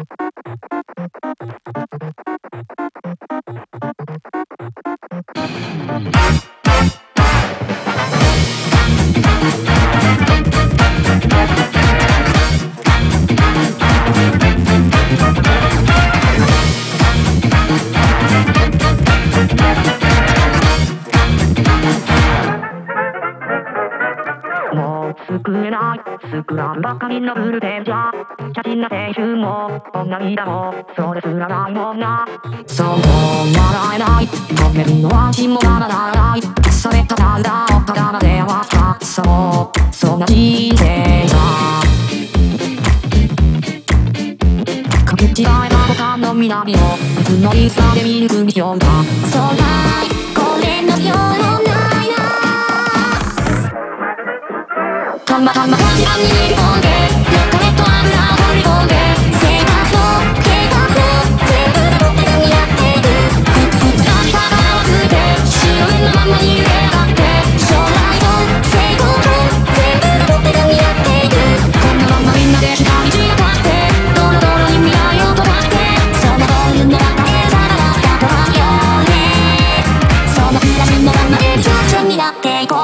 もう救えない救わんばかりのフルテンじゃ写真な青春も涙もそれすらないもんな。そう笑えないごめんの味もまだならないそれただ裏をただまではったそんな人生さかけ違えたボタンの南をいつのいつまで見抜く必要がそうないこれのようないなたまたまこちらに入り込んでロケット油を振り込んで生活の計画を全部で僕がやっていくふつらしたから忘れて白目のままに揺れ上がって将来と成功と全部で僕がやっていくこんなままみんなで光散らかってドロドロに未来を飛ばしてそのゴールの中でさらったとはよねその暮らしのままで順調になっていこう